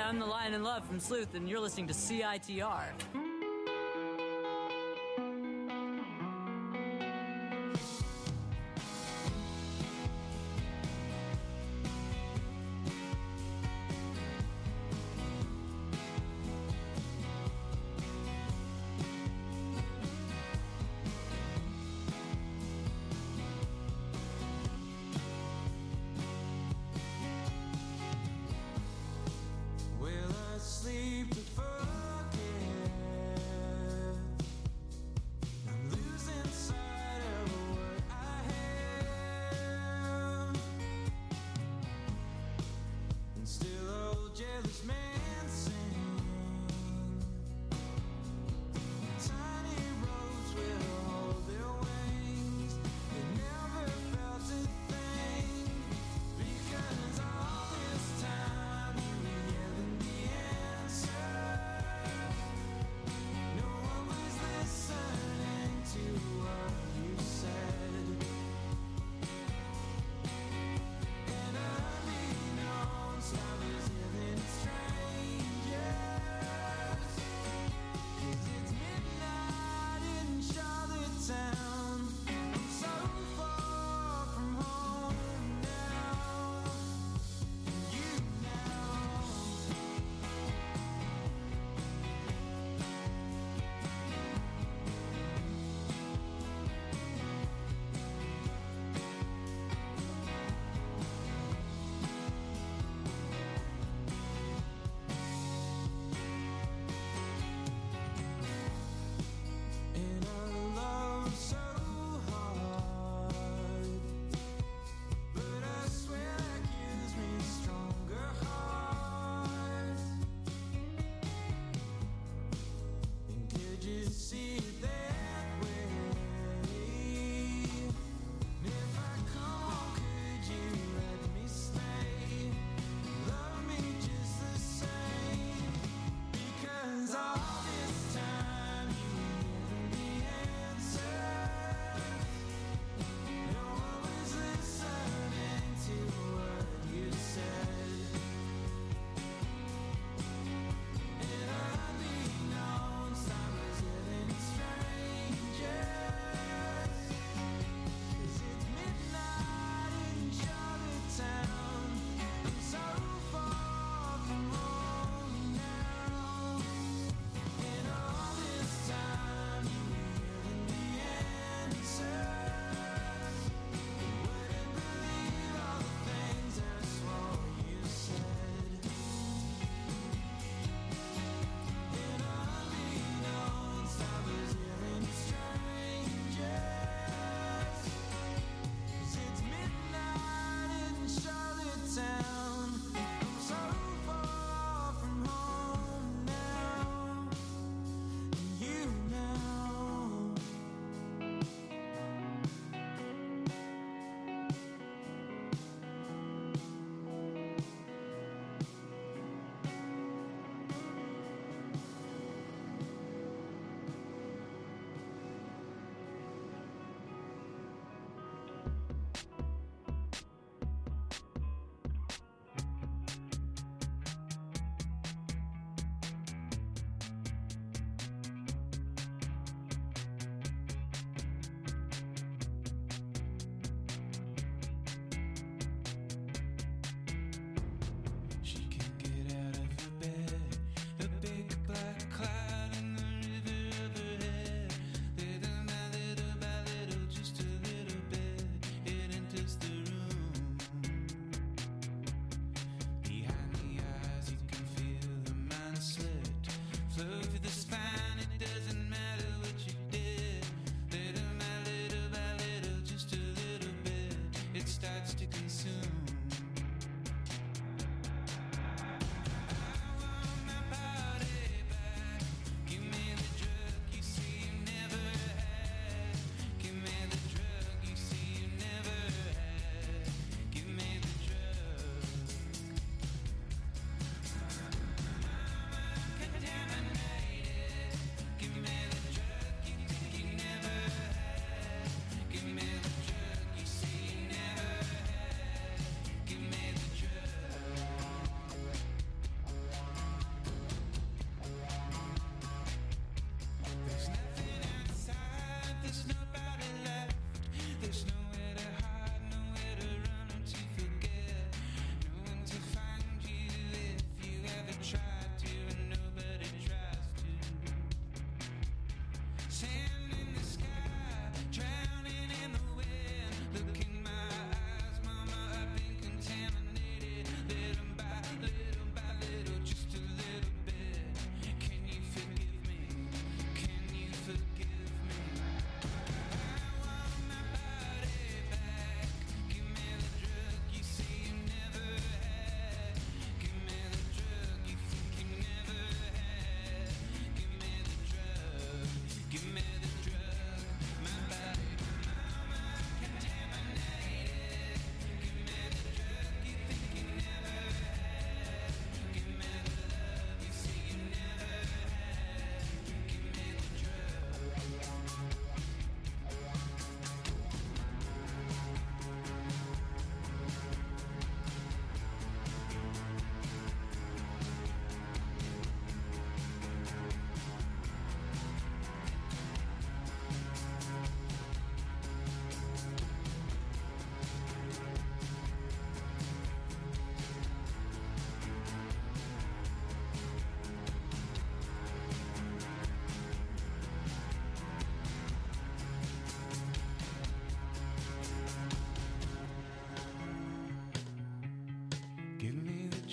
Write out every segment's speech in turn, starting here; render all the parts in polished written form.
Hi, I'm the Lion in Love from Sleuth, and you're listening to CITR. Sleep to forget.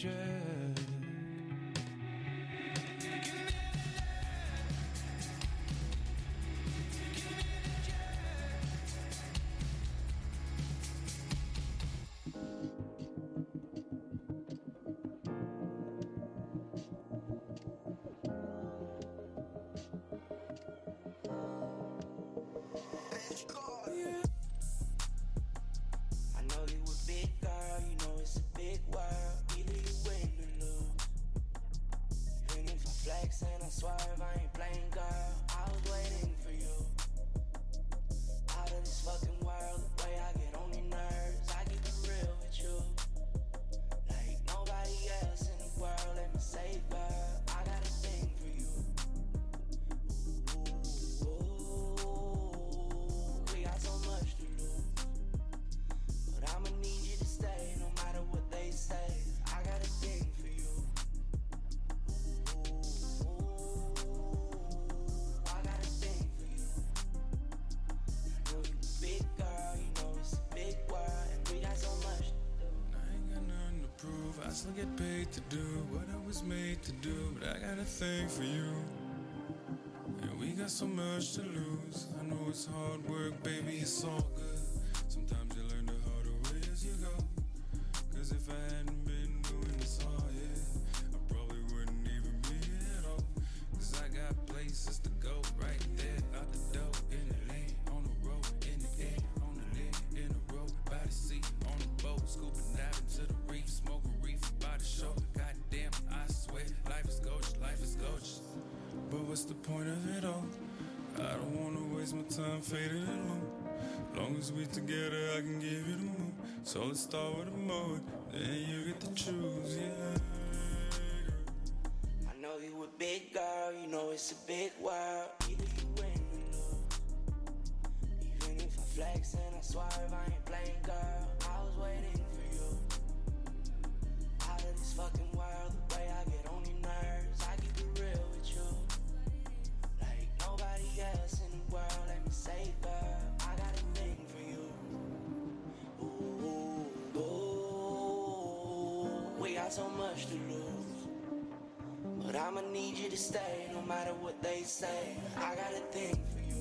electric. For you, and we got so much to lose. I know it's hard work, baby, it's all good. Sometimes you learn the harder way as you go. Cause if I hadn't been doing this all, yeah, I probably wouldn't even be here at all. Cause I got places to go right there, out the door, in the lane, on the road, in the air, on the lid, in the road, by the sea, on the boat, scooping out into the reef, smoking reef by the shore. Goddamn, I swear, life is gorgeous, life is gorgeous. But what's the point of it all? I don't wanna waste my time fading alone. Long as we together, I can give you the moon. So let's start with a mode, then you get to choose, yeah. I know you a big girl, you know it's a big world. Either you win or lose. Even if I flex and I swerve, I ain't playing, girl. I was waiting for you. Out of this fucking world, the way I get on your nerves, I keep it real with you. Like nobody else in the world, let me say, girl, I got a thing for you. Ooh, ooh, we got so much to lose. But I'ma need you to stay, no matter what they say. I got a thing for you.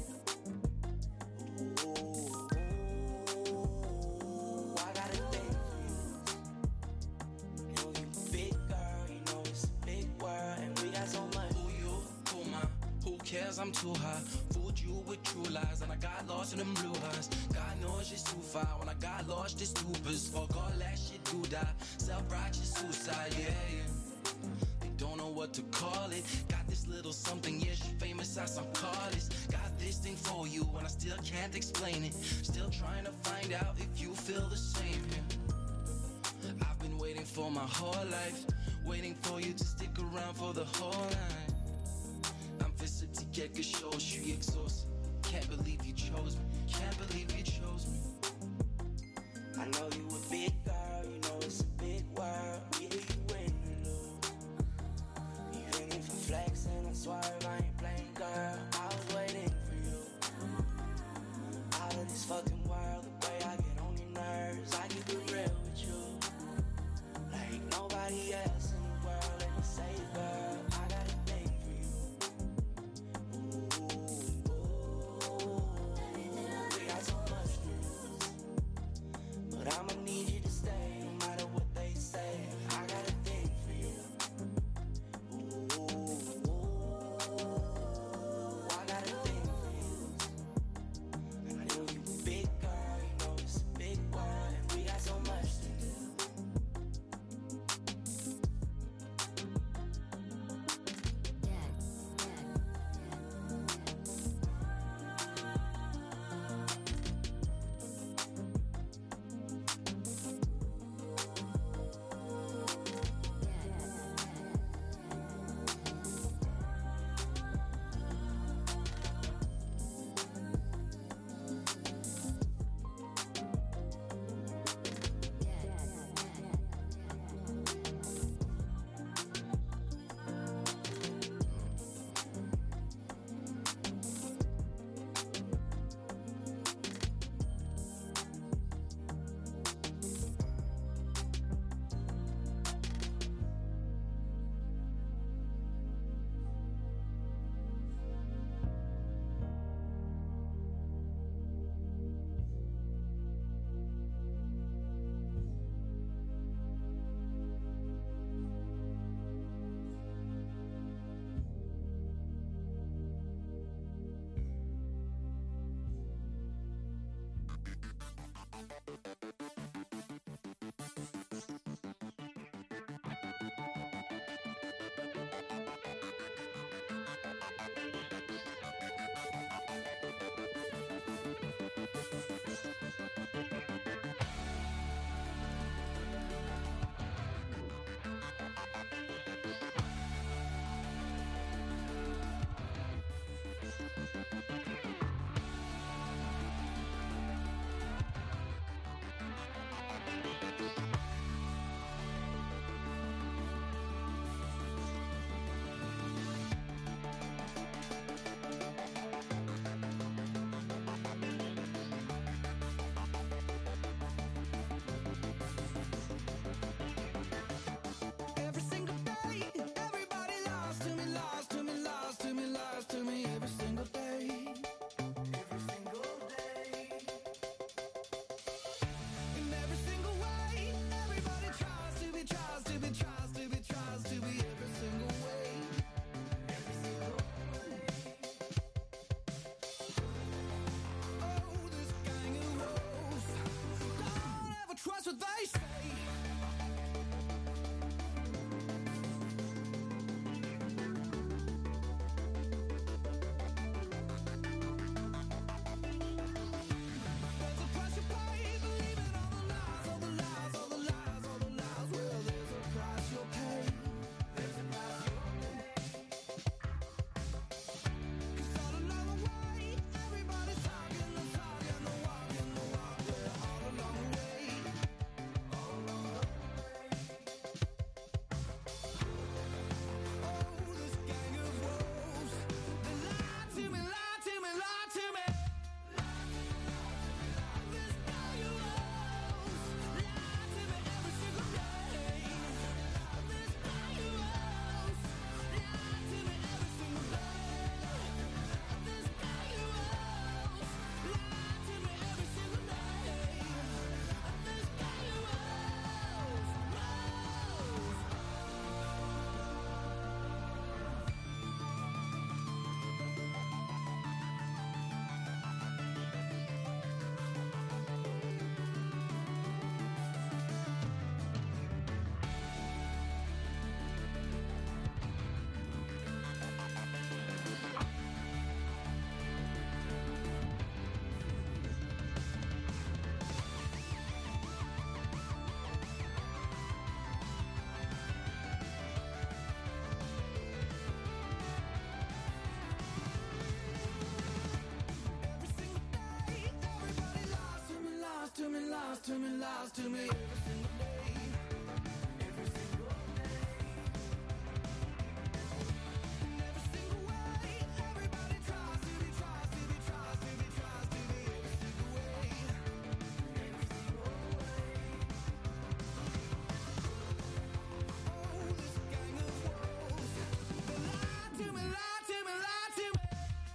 Ooh, I got a thing for you. You know you a big girl, you know it's a big world, and we got so much. Who you? Who mine? Who cares? I'm too high. Fooled you with true lies, and I got lost in them blue eyes. God knows it's too far. When I got lost, it's tubers. Fuck all that shit, do die. Self-righteous suicide, yeah. Don't know what to call it. Got this little something, yeah, she famous as some callers. Got this thing for you, and I still can't explain it. Still trying to find out if you feel the same, yeah. I've been waiting for my whole life, waiting for you to stick around for the whole night. I'm fisted to get a show, she exhausted. Can't believe you chose me, can't believe you chose me. I know you a big girl, you know it's a big world. Either you win or lose. Even if I flex and I swerve, I ain't playing, girl. I was waiting for you. Out of this fucking world, the way I get on your nerves, I keep it real with you. Like nobody else in the world, let me say, girl, I got a thing for you. Ooh, we got so much to lose. But I'ma need you to stay, no matter what they to me, lies to me every single day. Every single day. In every single way. Everybody tries to be, tries to be, tries to be, tries to be every single way. Every single way. Oh, this gang of wolves. They lie to me, lie to me, lie to me.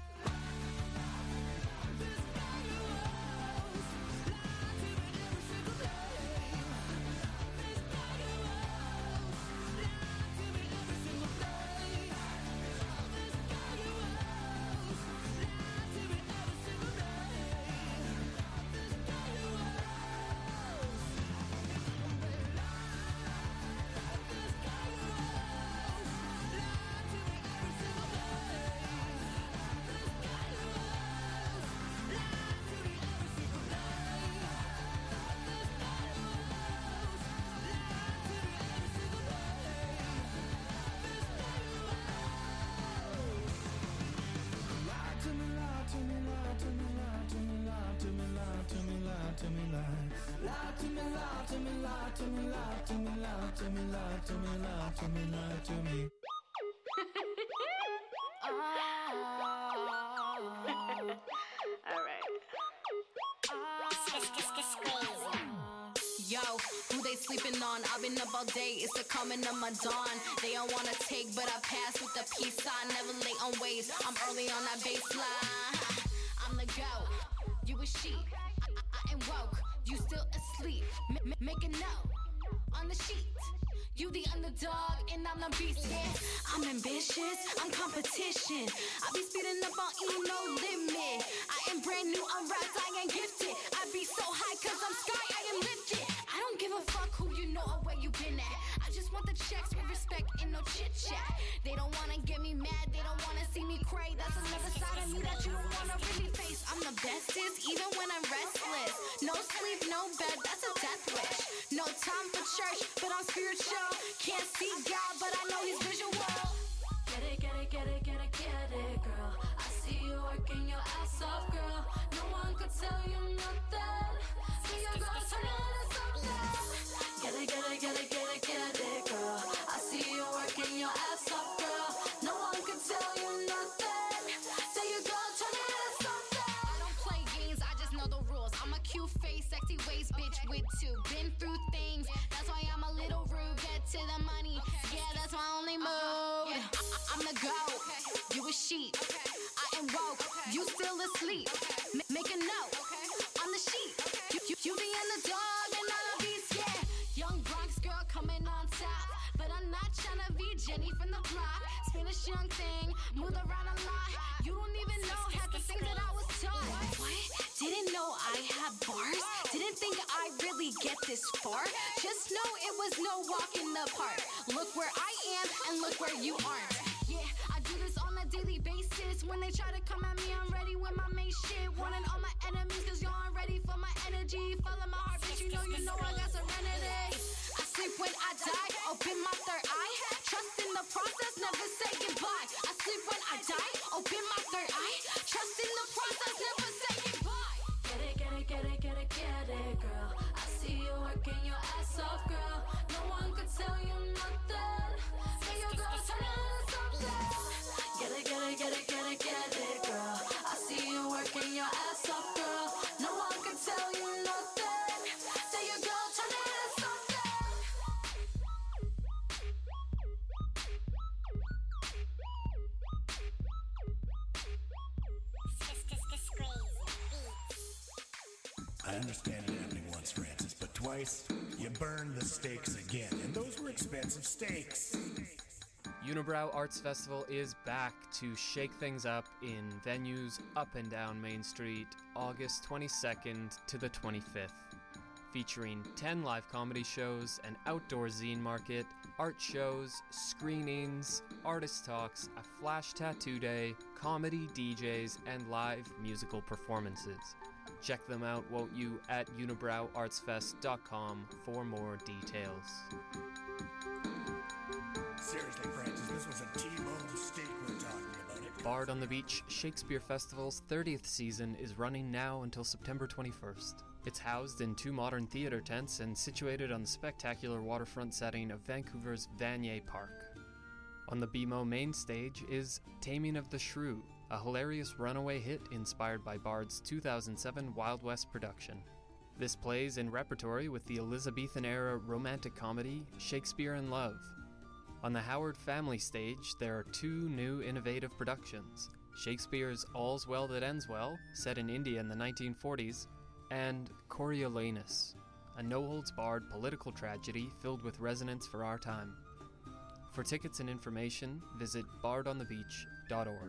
This gang of wolves lie to me every single day. This gang of wolves lie to me every single day. This gang of wolves lie to me every single day. This gang of wolves. They lie. This gang of wolves lie to me every single day. This gang of wolves lie to me every single day. This gang of wolves lie to me every single day. Lie to me, lie to me, lie to me, lie to me, lie to me, lie to me, lie to me, lie. Lie to me, lie to me, lie to me, lie to me, lie to me, lie to me, lie to me, lie to me. Yo, who they sleeping on? I've been up all day, it's the coming of my dawn. They don't wanna take, but I pass with the peace sign. Never late on waves, I'm early on that baseline. I'm the goat, you a sheep. I ain't woke, you still asleep. Make a note on the sheet. You the underdog, and I'm the beast, yeah. I'm ambitious, I'm competition. I be speeding up on E, no limit. I am brand new, I'm wrapped, I ain't gifted. I be so high, cause I'm sky, I am lifted. I don't give a fuck who you know or where you been at. I just want the checks with respect and no chit-chat. They don't wanna get me mad, they don't wanna see me cry. That's another side of me that you don't wanna really face. I'm the bestest, even when I'm restless. No sleep, no bed, that's a death wish. No time for church, but I'm spiritual. Can't see God, but I know he's visual. Get it, get it, get it, get it, get it, girl. I see you working your ass off, girl. No one could tell you nothing. See your girl turn into something. Get it, get it, get it, get it, get it, girl. I see you working your ass off, girl. No one could tell you nothing. See your girl turn into something. I don't play games, I just know the rules. I'm a cute face, sexy waist, bitch with two. Been through things, that's why I'm a little rude. Get to the money, yeah, that's my only move. I'm the goat, you a sheep. I am woke, you still asleep. Make a note on the sheet. You the underdog and I'm a beast, yeah. Young Bronx girl coming on top, but I'm not tryna be Jenny from the block. Spanish young thing, move around a lot. You don't even know half the things that I was taught. What? Didn't know I had bars. Didn't think I really get this far. Just know it was no walk in the park. Look where I am and look where you aren't. Yeah, I do this on a daily basis. When they try to come at me, I'm ready with my main shit. Warning all my enemies, cause y'all aren't ready for my energy. Follow my heart, bitch, you know I got serenity. I sleep when I die, open my third eye. Trust in the process, never say goodbye. I sleep when I die, open my third eye. Trust in the process, never say goodbye. Get it, get it, get it, get it, get it, girl. I see you working your ass off, girl. No one could tell you nothing. See your girl turn into something. Get it, get it, get it, get it, get it, girl. I see you working your ass off, girl. No one could tell you nothing. See your girl turn into something. I understand it happening once, Francis, but twice, you burned the stakes again, and those were expensive stakes. Unibrow Arts Festival is back to shake things up in venues up and down Main Street, August 22nd to the 25th. Featuring 10 live comedy shows, an outdoor zine market, art shows, screenings, artist talks, a flash tattoo day, comedy DJs, and live musical performances. Check them out, won't you, at unibrowartsfest.com for more details. Seriously, Francis, this was a T-bone steak we're talking about. It. Bard on the Beach Shakespeare Festival's 30th season is running now until September 21st. It's housed in 2 modern theater tents and situated on the spectacular waterfront setting of Vancouver's Vanier Park. On the BMO main stage is Taming of the Shrew, a hilarious runaway hit inspired by Bard's 2007 Wild West production. This plays in repertory with the Elizabethan-era romantic comedy Shakespeare in Love. On the Howard Family stage, there are 2 new innovative productions, Shakespeare's All's Well That Ends Well, set in India in the 1940s, and Coriolanus, a no-holds-barred political tragedy filled with resonance for our time. For tickets and information, visit bardonthebeach.org.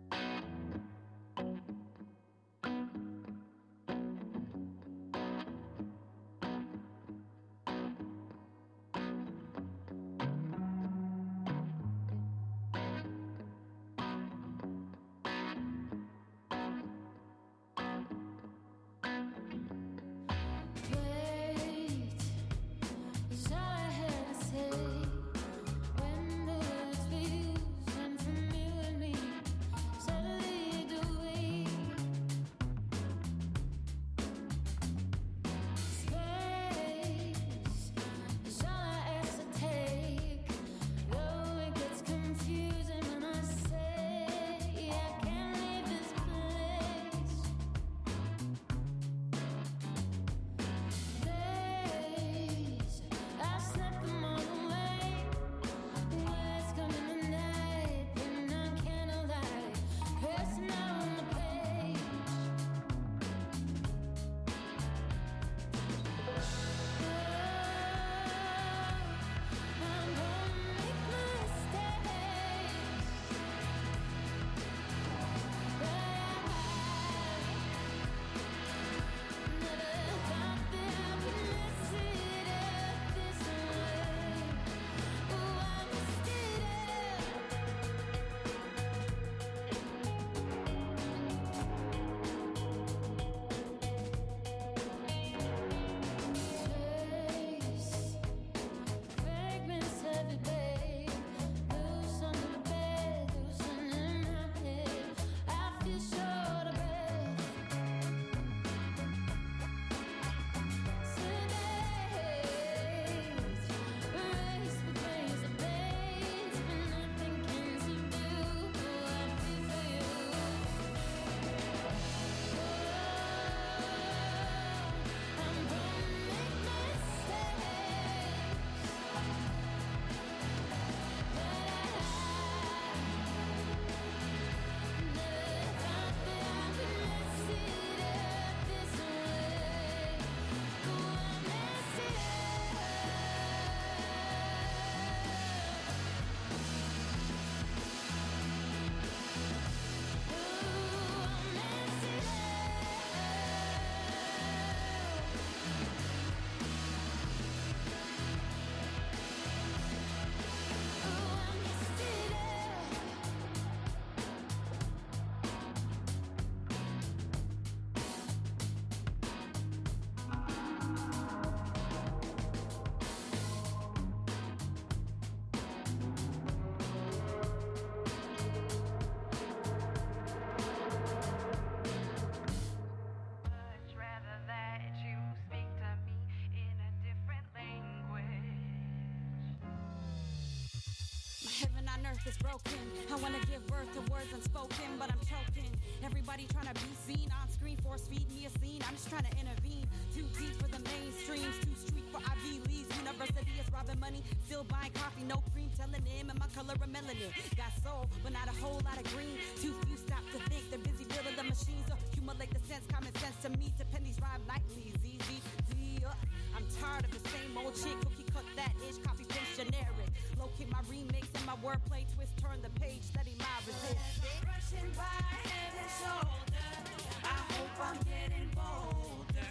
Heaven on earth is broken. I wanna give birth to words unspoken, but I'm choking. Everybody trying to be seen on screen, force feed me a scene. I'm just trying to intervene. Too deep for the mainstreams, too street for Ivy Leagues. University is robbing money, still buying coffee, no cream. Telling him and my color of melanin. Got soul, but not a whole lot of green. Too few stop to think. They're busy building the machines. Accumulate the sense, common sense to me. To pennies rhyme nightly. ZZD. I'm tired of the same old chick. Cookie cut that ish, copy paste generic. Locate my remix and my wordplay twist. Turn the page, study my resist. Brushing by head and shoulder. I hope I'm getting bolder.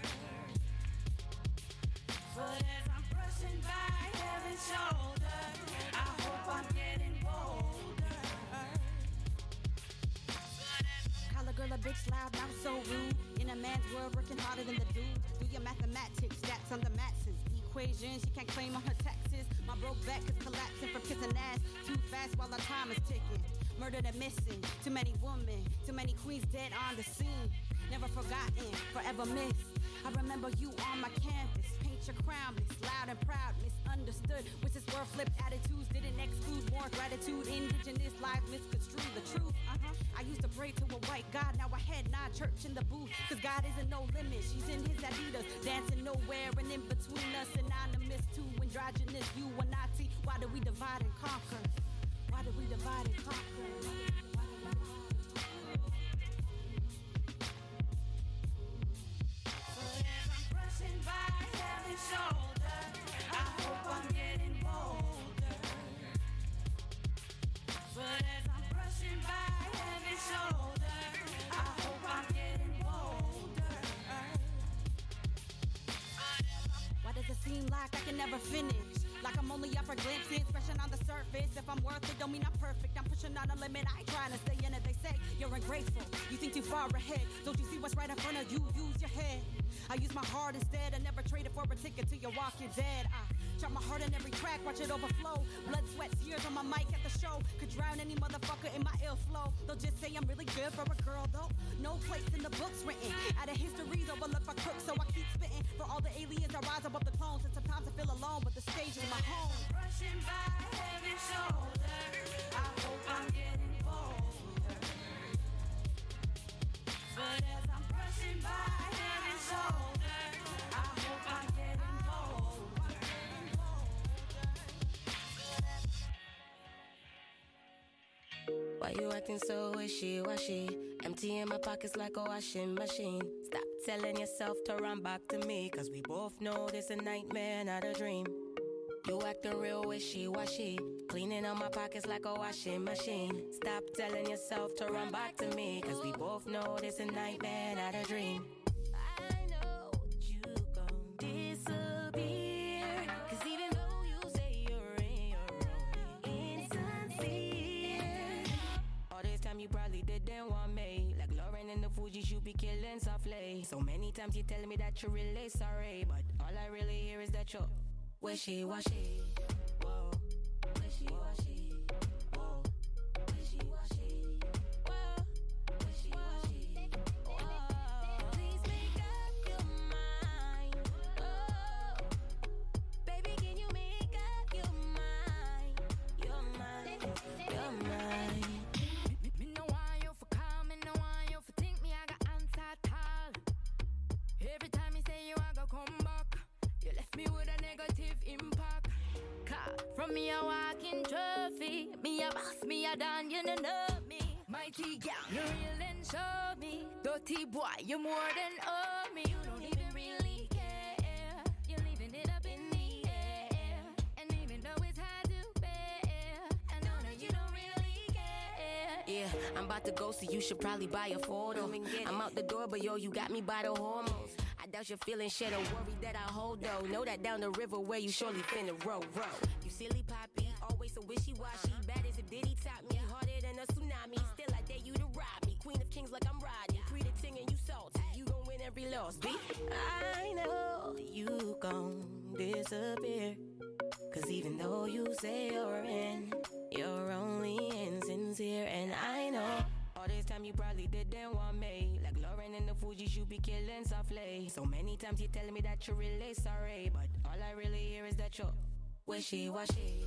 But as I'm brushing by head and shoulder, I hope I'm getting bolder. Call a girl a bitch loud, not so rude. In a man's world, working harder than the dude. Do your mathematics, stats on the masses. Equations, she can't claim on her taxes. My broke back is collapsing from kissing ass too fast while our time is ticking. Murdered and missing, too many women, too many queens dead on the scene. Never forgotten, forever missed. I remember you on my canvas. Paint your crown, miss loud and proud, misunderstood. Which is where flipped attitudes didn't exclude more gratitude. Indigenous lives misconstrue the truth. I used to pray to a white God, now I head nod church in the booth. Cause God isn't no limit, she's in his Adidas, dancing nowhere and in between us. Anonymous to androgynous, you and Nazi. Why do we divide and conquer? Why do we divide and conquer? Brushing by heaven's shoulder, I hope I'm getting bolder. But as I'm brushing by heaven's shoulder, I hope I'm getting bolder. Why does it seem like I can never finish? Like I'm only up for glimpses, expression on the surface. If I'm worth it, don't mean I'm perfect. I'm pushing out a limit, I ain't trying to stay in it. They say you're ungrateful, you think too far ahead. Don't you see what's right in front of you? Use your head. I use my heart instead. I never traded for a ticket till you're walking dead. I drop my heart in every track, watch it overflow. Blood, sweat, tears on my mic at the show. Could drown any motherfucker in my ill flow. They'll just say I'm really good for a girl though. No place in the books written. Out of history's overlooked for crooks, so I keep spitting. For all the aliens, I rise above the clones. And sometimes I feel alone, but the stage is my home. Brushing by heaven's shoulder, I hope I'm getting bolder. But as I'm brushing by heaven's shoulder, I hope I'm getting bolder. Why you acting so wishy-washy? Empty in my pockets like a washing machine. Stop telling yourself to run back to me, cause we both know this a nightmare, not a dream. You acting real wishy-washy, cleaning out my pockets like a washing machine. Stop telling yourself to run back to me, cause we both know this a nightmare, not a dream. I know you gon' disappear, cause even though you say you're insincere, all this time you probably didn't want me. Like Lauren in the Fugees, you be killing softly. So many times you telling me that you're really sorry, but all I really hear is that you're wishy-washy, whoa, wishy-washy, whoa, wishy-washy, whoa, wishy-washy, whoa. Please make up your mind, oh, baby, can you make up your mind, your mind, your mind. Me no want you for calm, me no want you for think me I got answer at all. Every time you say you I go come back, you left me with a negative impact. From me a walking trophy, me a boss, me a don, you don't know me. Mighty gal, you real and show me. Dirty boy, you more than owe me. You don't even really care. You're leaving it up in the air. And even though it's hard to bear, I know that you don't really care. Yeah, I'm about to go, so you should probably buy a photo. I'm out the door, but yo, you got me by the hormones. I doubt you're feeling shit or worry that I hold though. Know that down the river where you surely finna row. You silly poppy, always so wishy-washy. Bad as a Diddy top me, harder than a tsunami. Still I dare you to rob me. Queen of kings like I'm Rodney. Pre the ting and you salty. You gon' win every loss, B. I know you gon' disappear, cause even though you say you're in, you're only insincere. And I know all this time you probably didn't want me. Like Lauren in the Fugees, you be killing softly. So many times you telling me that you're really sorry, but all I really hear is that you're wishy-washy.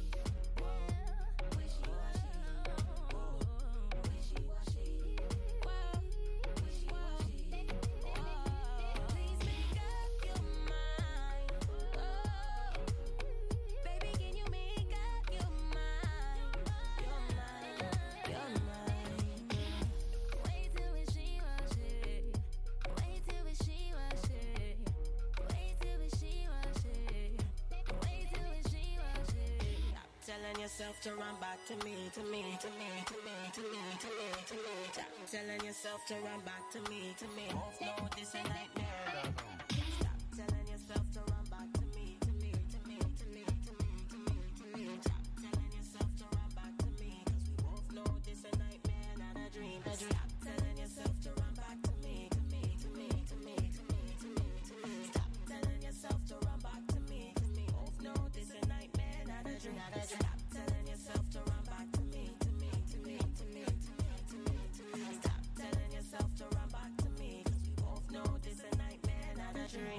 Yourself to run back to me, to me, to me, to me, to me, to me, to me. Stop telling yourself to run back to me, to me. Both know this a nightmare. Stop telling yourself to run back to me, to me, to me, to me, to me, to me, to me. Stop telling yourself to run back to me, cause we both know this a nightmare, not a dream. Stop telling yourself to run back to me, to me, to me, to me, to me, to me, to me. Stop telling yourself to run back to me, to me. Both know this a nightmare, not a dream. Stop telling yourself to run back to me, to me, to me, to me, to me, to me, to me. Stop telling yourself to run back to me, cause we both know this a nightmare, not a dream.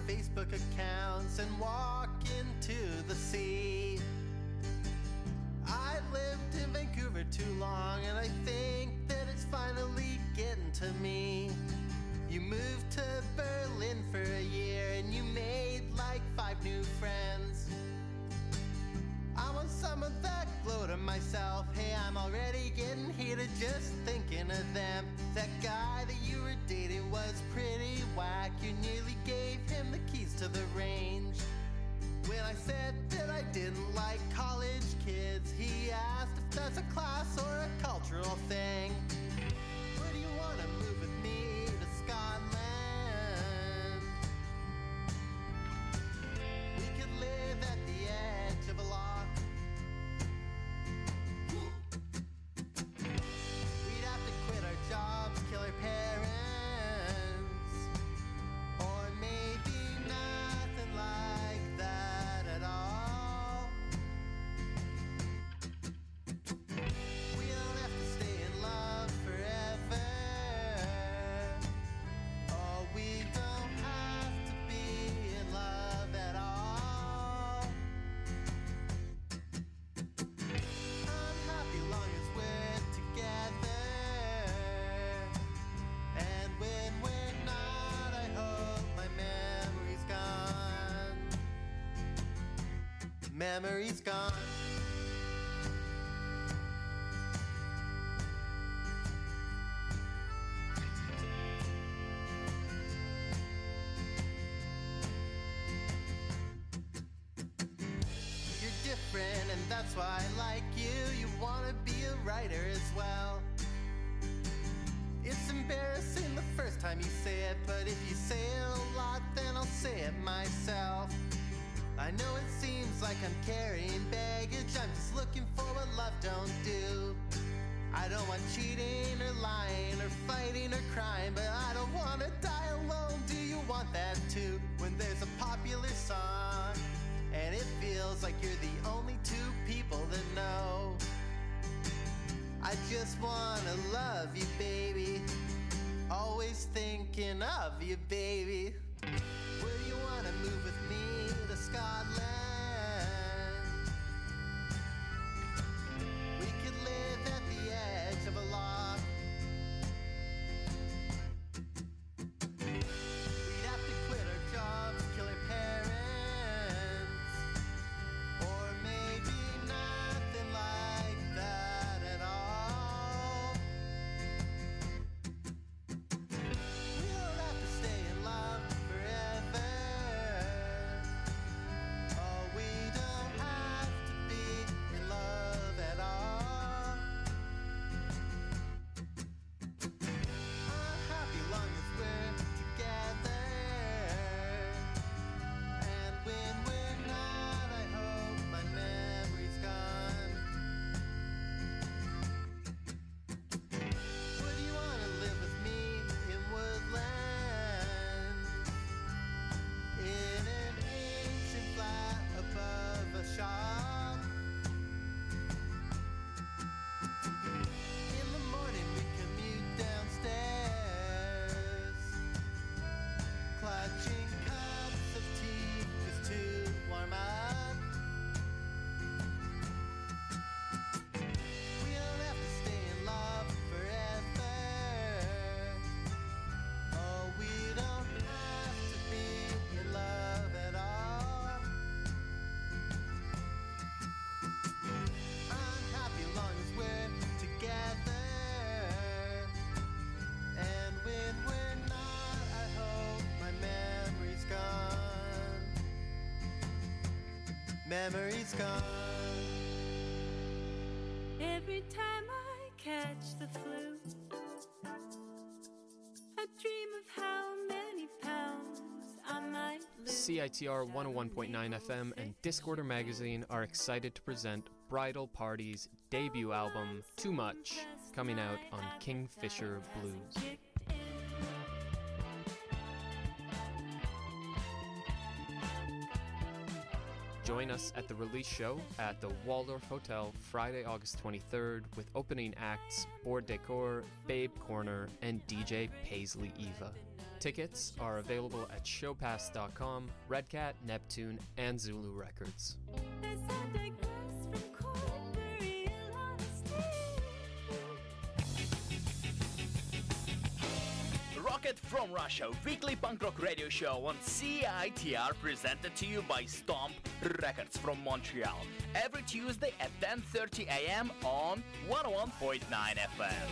Facebook accounts and walk into the sea. I lived in Vancouver too long, and I think that it's finally getting to me. You moved to Berlin for a year and you made like 5 new friends. I want some of that glow to myself. Hey, I'm already getting heated just thinking of them. That guy that you were dating was pretty whack. You nearly gave him the keys to the range. When I said that I didn't like college kids, he asked if that's a class or a cultural thing. Where do you want to move with me? To Scotland. We could live at the edge of a loch. We'd have to quit our jobs, kill our parents, or maybe nothing like that at all. We don't have to stay in love forever, or we don't have to be in love at all. I'm happy long as we're together, and when we're not, I hope my memory's gone. Memory's gone. You're different, and that's why I like you. You wanna be a writer as well. It's embarrassing the first time you say it, but if you say it a lot, then I'll say it myself. I know it seems like I'm carrying baggage. I'm just looking for what love don't do. I don't want cheating or lying or fighting or crying, but I don't want to die alone. Do you want that too? When there's a popular song and it feels like you're the only 2 people that know. I just wanna love you, baby. Always thinking of you, baby. Where do you wanna move with me? To Scotland. We could live at the edge of a loch. We'd have to quit our jobs, kill our parents, or maybe nothing like that at all. We don't have to stay in love forever, or we don't have to be in love at all. I'm happy long as we're together, and when we're not, I hope my memory's gone. Where do you wanna live with me? In Woodland, in an ancient flat above a shop. In the morning we commute downstairs, clutching cups of tea just to warm up. We don't have to stay in love forever, oh, we don't have to be in love at all. I'm happy long as we're together, and when we're not, I hope my memory's gone. Memory's gone. Every time I catch the flu, I dream of how many pounds I might lose. CITR 101.9 FM and Discorder Magazine are excited to present Bridal Party's debut album, Too Much, coming out on Kingfisher Blues. Join us at the release show at the Waldorf Hotel Friday, August 23rd with opening acts Board Decor, Babe Corner, and DJ Paisley Eva. Tickets are available at showpass.com, Redcat, Neptune, and Zulu Records. Rocket from Russia, weekly punk rock radio show on CITR, presented to you by Stomp Records from Montreal, every Tuesday at 10:30 a.m. on 101.9 FM.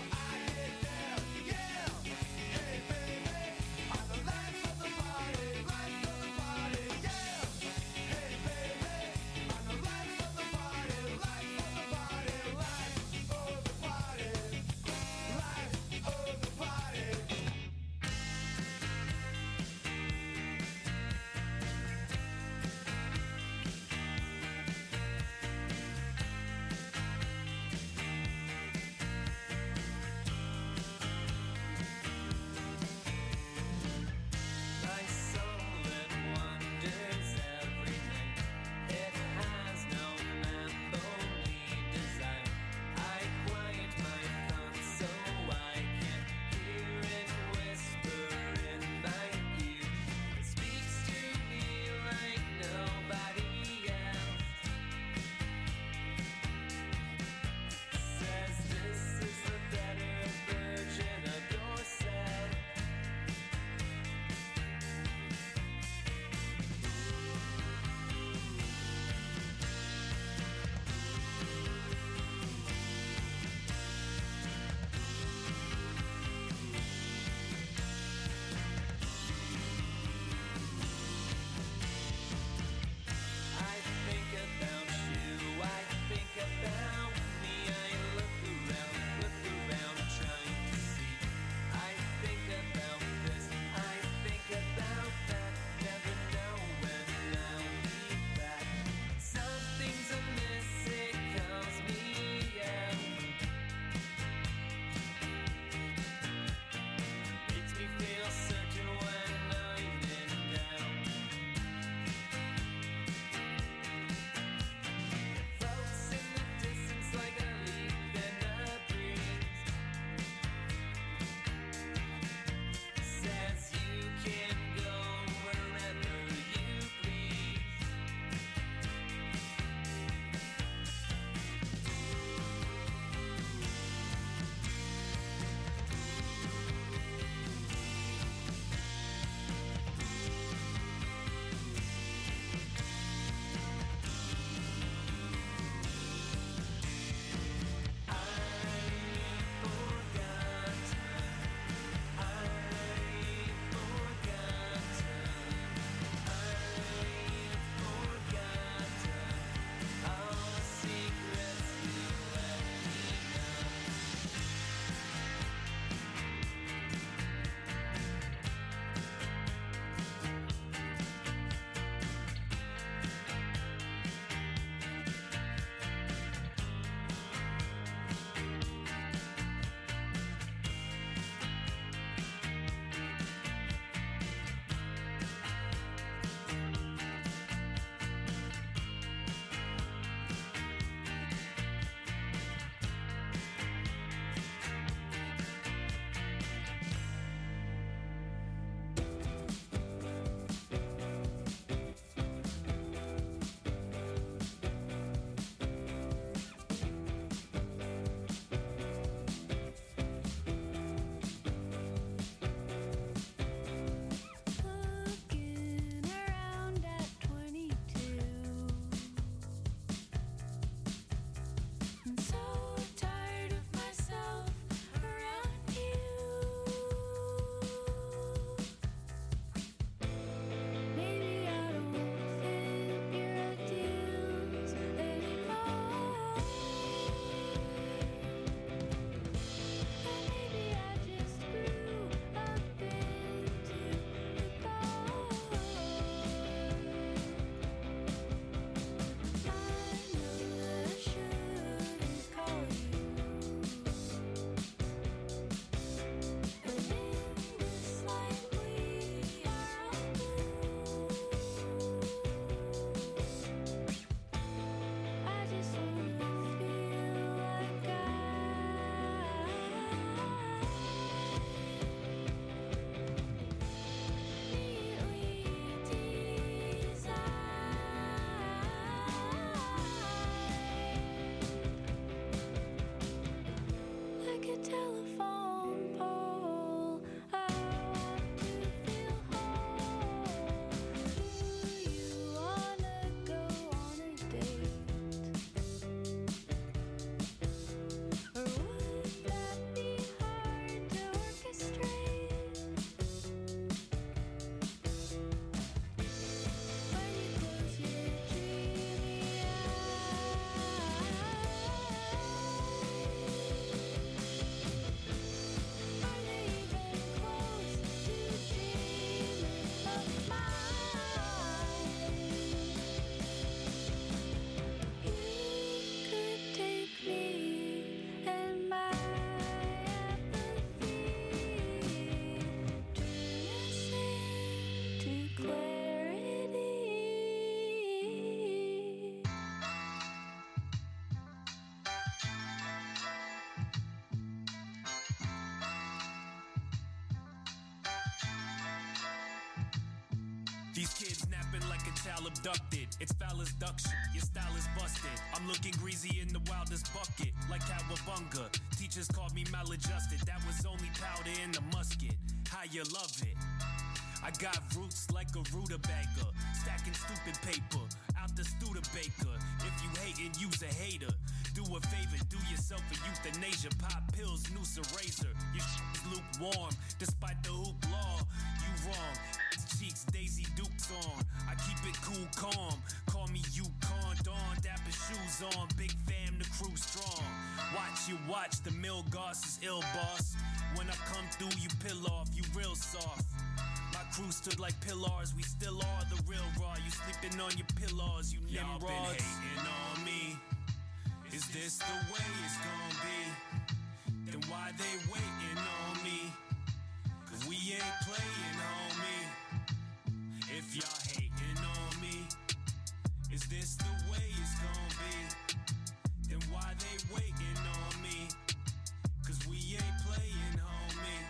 These kids napping like a child abducted. It's foul as duck shit, your style is busted. I'm looking greasy in the wildest bucket, like cowabunga. Teachers called me maladjusted, that was only powder in the musket. How you love it? I got roots like a rutabaga, stacking stupid paper out the Studebaker. If you hatin', use a hater. Do a favor, do yourself a euthanasia. Pop pills, noose a razor. Your shit is lukewarm, despite the hoop law. You wrong. Cheeks, Daisy Dukes on. I keep it cool, calm. Call me Yukon Dawn. Dapper shoes on. Big fam, the crew strong. Watch you watch. The mill goss is ill, boss. When I come through, you pill off. You real soft. My crew stood like pillars. We still are the real raw. You sleeping on your pillows. You Nimrods. Y'all been hating on me. Is this the way it's gonna be? Then why they waiting on me? Cause we ain't playing, homie. If y'all hating on me, is this the way it's gonna be? Then why they waiting on me? Cause we ain't playing, homie.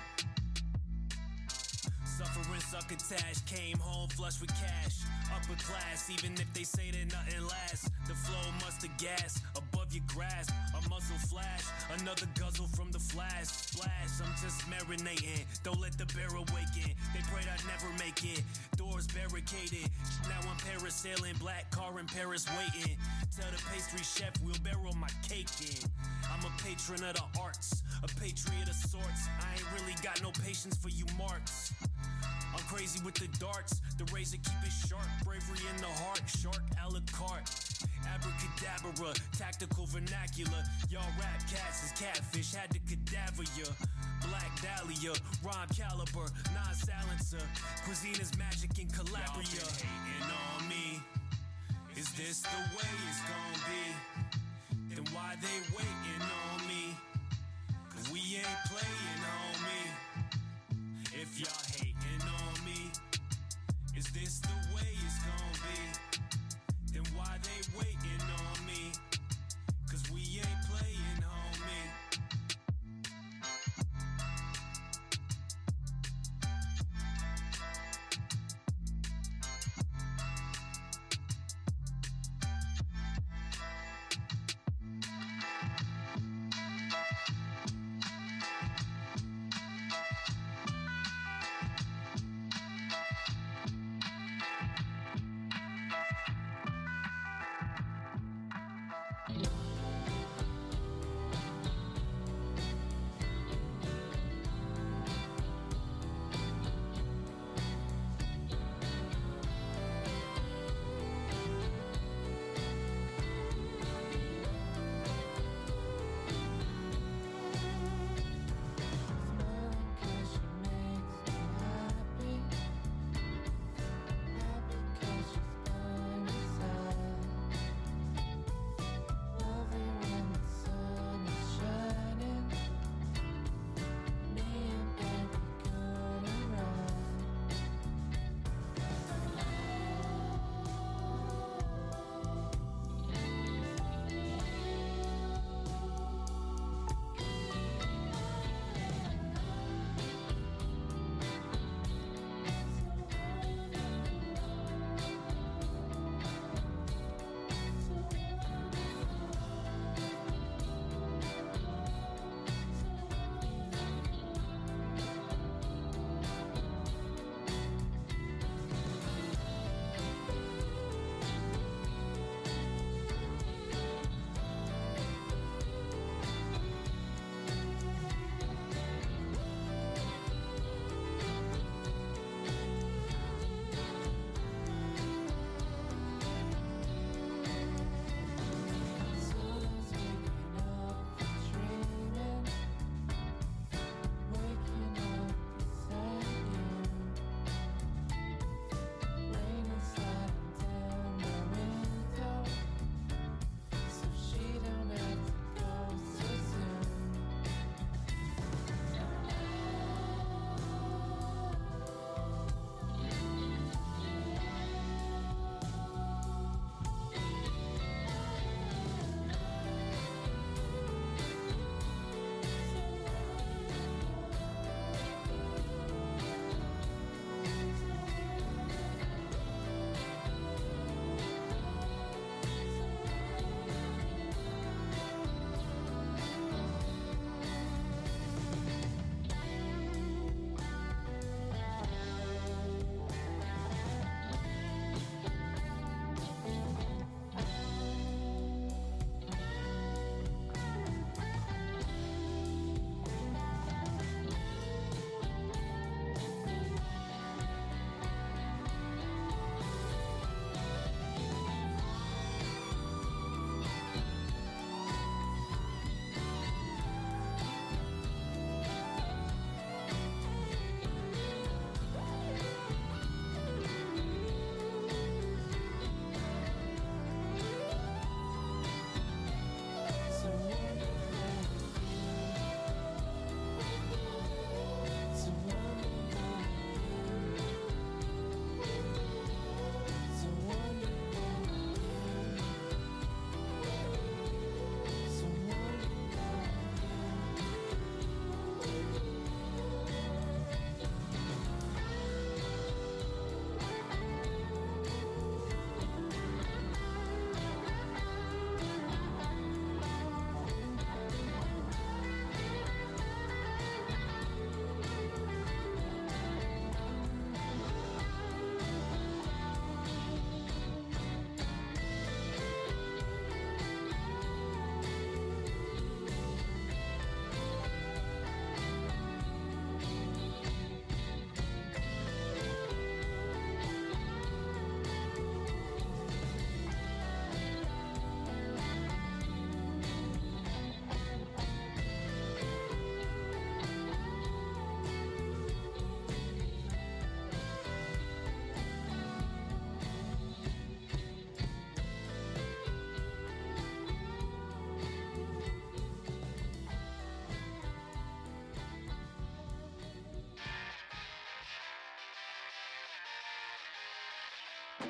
Suffering succotash, came home flush with cash. Upper class, even if they say that nothing lasts. The flow mustard gas, above your grasp. A muzzle flash, another guzzle from the flash. Splash, I'm just marinating. Don't let the barrel awaken. They prayed I'd never make it. Doors barricaded. Now I'm parasailing, black car in Paris waiting. Tell the pastry chef we'll barrel my cake in. I'm a patron of the arts, a patriot of sorts. I ain't really got no patience for you marks. I'm crazy with the darts, the razor keep it sharp. Bravery in the heart, shark a la carte. Abracadabra, tactical vernacular. Y'all rap cats is catfish, had to cadaver ya. Black Dahlia, rhyme caliber, non-silencer. Cuisine is magic in Calabria. Y'all been hating on me. Is this the way it's gonna be? Then why they waiting on me? Cause we ain't playing, homie. If y'all hating on me, is this the way it's gonna be? Then why they waiting on me? Cause we ain't playing, homie.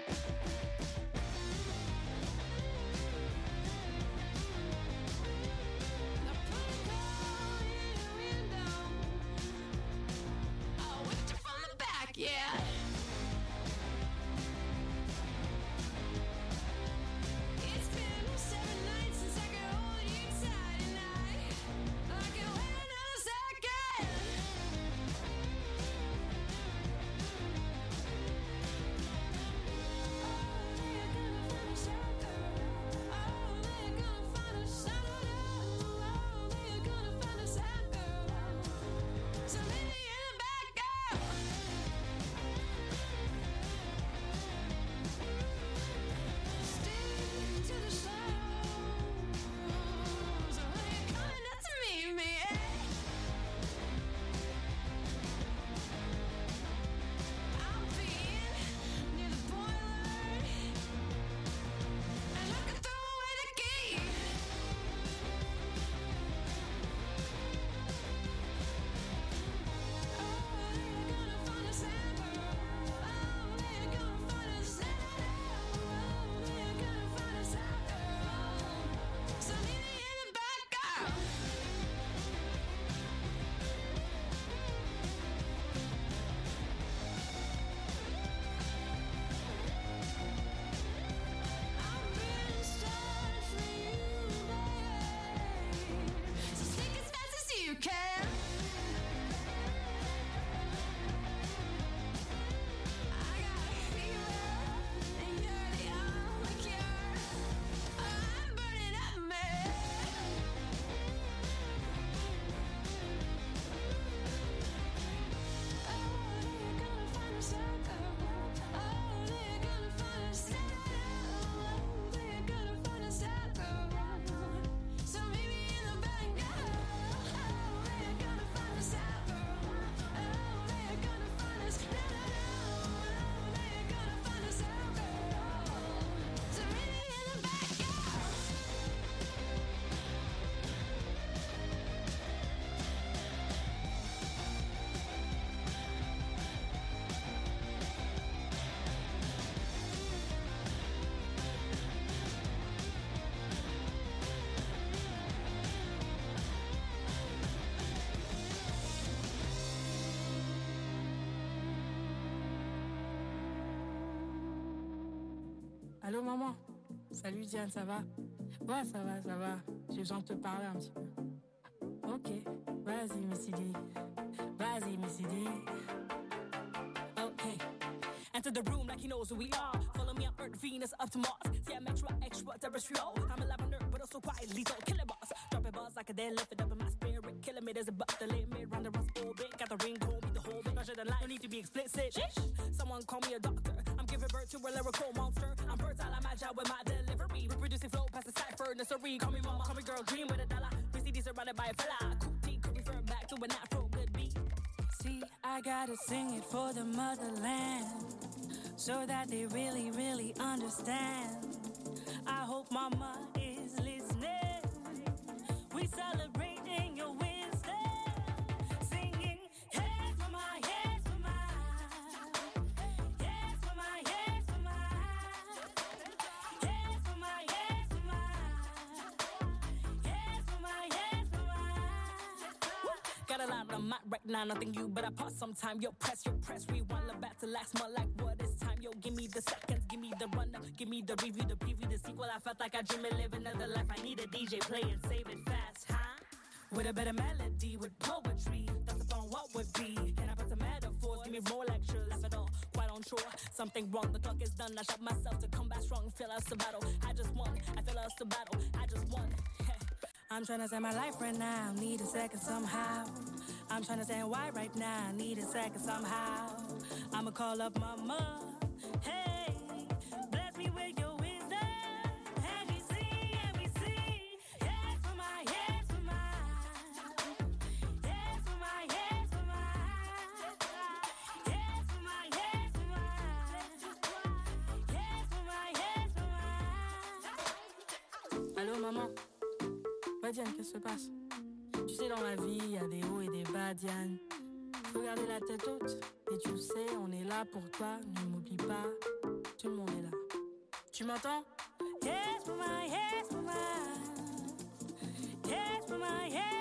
Yeah. It's been 7 nights since I could hold you tight, and I can wait another second. Oh, they're gonna find a sucker. Oh, they're gonna find a sucker. Oh, they're gonna find a sucker. So maybe in the back, girl. To the shadows, oh, they're coming up to meet me. I'll be near the boiler, and I can throw away the key. Oh, they're gonna find a sample. Oh, they're gonna find a sample. Oh, they're gonna find a sample. So meet me in the back, girl. I've been starved for you, babe. So stick as fast as you can. I got a fever, and you're the only cure. I'm burning up, man. Oh, they're gonna find a sucker. Oh, they're gonna find a sucker. Oh, they're gonna find a sucker. So meet me in the back, girl. Oh, they're gonna find a sucker. Oh, they're gonna find a sucker. Oh, they're gonna find a sucker. So meet me in the back, girl. Allô maman. Salut Diane, ça va? Ouais, ça va, ça va. J'ai besoin de te parler un petit peu. Ok, vas-y Missy D. Vas-y Missy D. Okay. Enter the room like he knows who we are. Follow me on Earth, Venus, up to Mars. See, I'm extraterrestrial. I'm a lab nerd, but also quite lethal. Killer boss. Dropping bars like a dead lift it up in my spirit. Killing me, there's a buck the limit. Round the rust orbit. Got the ring, told me the whole bit. Larger than life, no need to be explicit. Someone call me a doctor. I'm giving birth to a lyrical monster. I'm fertile, I'm agile with my delivery. Reproducing flow past the cipher, nursery. Call me mama, call me girl, dream with a dollar. PCD surrounded by a fella. Cool T, could refer back to an afro good beat. See, I gotta sing it for the motherland, so that they really, really understand. I hope mama is listening. We celebrating your wisdom, singing yes for my, yes for my, yes for my, yes for my, yes for my, yes for my, yes for my, yes for my. Got a lot on my right now, nothing you, but I pause sometime. Yo, press, rewind, look back to last month like what is time. Yo, give me the seconds, give me the run up, give me the review, the preview, the sequel. I felt like I dream and live another life. I need a DJ play and save it fast, huh? With a better melody, with poetry, thoughts upon what would be. Can I put some metaphors, give me more lectures? Laugh it all, quite unsure, something wrong. The talk is done, I shot myself to come back strong. Feel us to battle, I just won. I feel us to battle, I just won. I'm trying to save my life right now, need a second somehow. I'm trying to say why right now, need a second somehow. I'ma call up mama, hey, bless me with your wisdom. And we sing, yes for my, yes for my, yes for my, yes for my, yes for my, yes for my, yes for my, yes for my. Allô maman? Ouais Diane, qu'est-ce qui se passe? Tu sais, dans la vie, il y a des hauts et des bas, Diane. Faut garder la tête haute. Et tu sais, on est là pour toi, ne m'oublie pas. Tout le monde est Tu m'entends? Yes, mama, yes, mama. Yes, mama, yes.